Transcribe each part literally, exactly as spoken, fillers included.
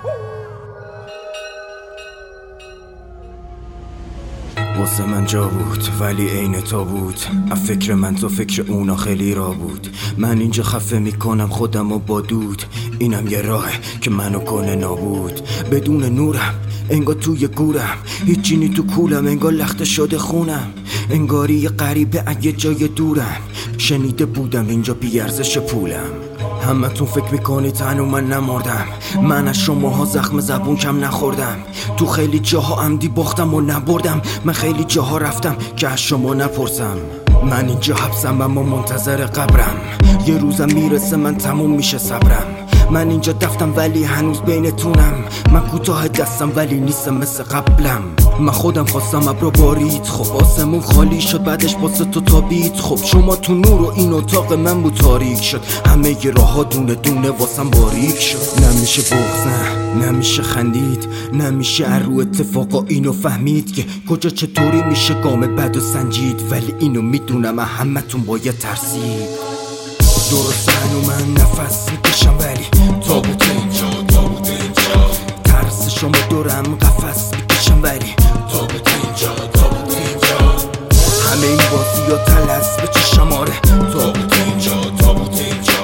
واسه من جا بود ولی عین تابوت، از فکر من تا فکر اونا خیلی را بود. من اینجا خفه میکنم خودم و با دود، اینم یه راهه که منو کنه نابود. بدون نورم انگار توی گورم، هیچی نی تو کولم، انگار لخته شده خونم، انگاری یه غریبه اگه جای دورم. شنیده بودم اینجا بیارزش پولم. همه تون فکر میکنید هنو من نمردم، من از شماها زخم زبون کم نخوردم. تو خیلی جاها عمدی باختم و نبردم، من خیلی جاها رفتم که از شما نپرسم. من اینجا حبسم اما منتظر قبرم، یه روزم میرسه من تموم میشه صبرم. من اینجا دفتم ولی هنوز بینتونم، من کوتاه دستم ولی نیستم مثل قبلم. من خودم خواستم ابرا بارید، خب آسمون خالی شد بعدش واسه تو تابید. خب شما تو نور و این اتاق من بود تاریک شد، همه ی راه ها دونه دونه واسم باریک شد. نمیشه بغض نه نمیشه خندید، نمیشه ارو اتفاقا اینو فهمید که کجا چطوری میشه گام بد و سنجید. ولی اینو میدونم همه تون باید ترسید. درسته هنو من نفس میکشم ولی تابوت اینجا، تابوت اینجا. ترس شما دورم قفس میکشم ولی تابوت اینجا، تابوت اینجا. همه این بازی ها تلس به چشم آره، تابوت اینجا، تابوت اینجا.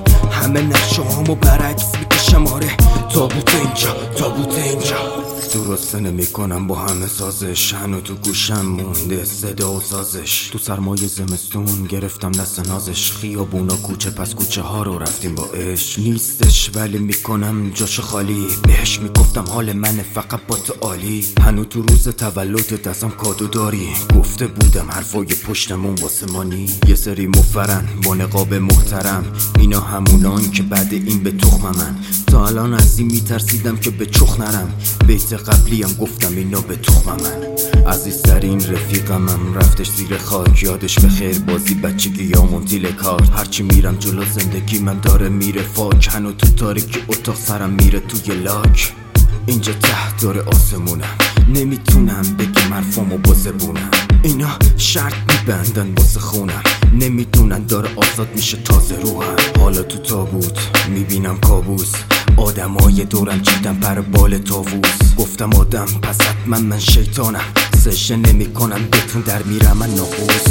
همه نقشه هامو برعکس میکشم آره، تابوت اینجا، تابوت اینجا. درسته نمیکنم با همه سازش، هنو تو گوشم مونده صدا و سازش. تو سرمایه زمستون گرفتم دست نازش، خیابونا کوچه پس کوچه ها رو رفتیم با عشق. نیستش ولی میکنم جاش خالی، بهش میگفتم حال منه فقط با تو عالی. هنو تو روز تولدت ازم کادو داری، گفته بودم حرفای پشتمون واسه مانی. یه سری مفرن با نقاب محترم، اینا همونان که بعد این به تخم من. تا الان از این میترسیدم که به چخ نرم، بیت قبلی هم گفتم اینا به تخم من. عزیزترین رفیقمم رفتش زیر خاک، یادش به خیر بازی بچگی یا منتیل کار. هرچی میرم جلو زندگی من داره میره فاک، هنو تو تاریکی اتاق سرم میره توی لاک. اینجا ته داره آسمونم، نمیتونم بگم حرفامو با زبونم. اینا شرط میبندن واسه خونم، نمیدونن داره آزاد میشه تازه روحم. حالا تو تابوت میبینم کابوس، آدمای دورم چیدم پر بال تاووس. گفتم آدم پس حتما من شیطانم، سشه نمی کنم بهتون در میرم من ناقوس.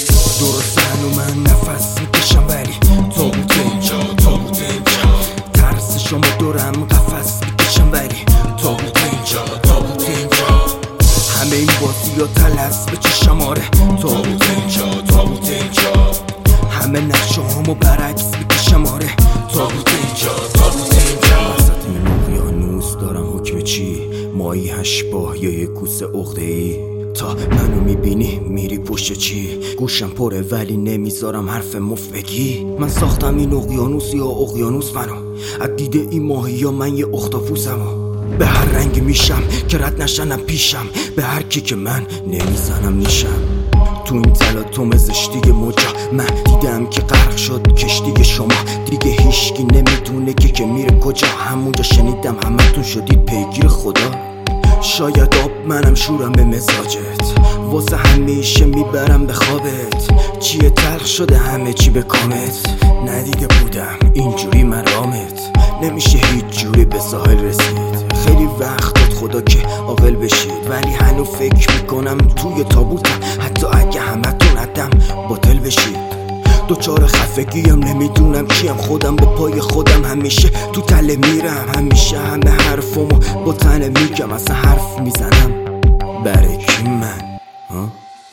درسته هنو من نفس میکشم ولی تابوت اینجا، تابوت اینجا. ترس شما دورم قفس میکشم ولی تابوت اینجا، تابوت اینجا. همه این بازی ها تلس به چشم آره، تابوت اینجا، تابوت اینجا. همه نقشه هامو برعکس میکشم آره، تابوت اینجا، تابوت اینجا. وسط این اقیانوس دارم حکم چی، مایی هشباه یا یه کوسه عقده‌ای. تا منو میبینی میری پشت چی، گوشم پره ولی نمیذارم حرف مفت بگی. من ساختم این اقیانوس یا اقیانوس منو، از دیده این ماهی یا من یه اختاپوسمو. به هر رنگ میشم که رد نشنم پیشم، به هر کی که من نمیزنم نیشم. تو این تلاطم زشتی موجا من دیدم که غرق شد کشتی شما، دیگه هیچکی نمیدونه که که میره کجا. همونجا شنیدم همتون شدید پیگیر خدا. شاید آب منم شورم به مزاجت، واسه همیشه میبرم به خوابت. چیه تلخ شده همه چی به کامت، ندیده بودم اینجوری من رامت. نمیشه هیچ جوری به ساحل رسید، خیلی وقت داد خدا که عاقل بشید. ولی هنو فکر میکنم توی تابوتم، حتی اگه همتون عدم باطل بشید. دوچار خفگیم نمیدونم کیم، خودم به پای خودم همیشه تو تله میرم. همیشه همه حرفمو با تنه میگم، اصلا حرف میزنم برای کی من ها؟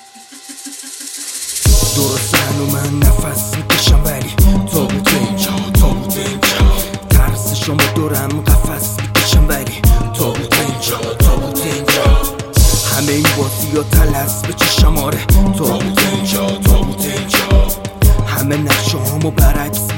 درسته هنو من نفس میکشم ولی تابوت اینجا، تابوت اینجا. ترس شما دورم قفس میکشم ولی تابوت اینجا، تابوت اینجا. همه این بازی ها تلس به چشم آره، تابوت اینجا، تابوت اینجا. همه نقشه هامو برعکس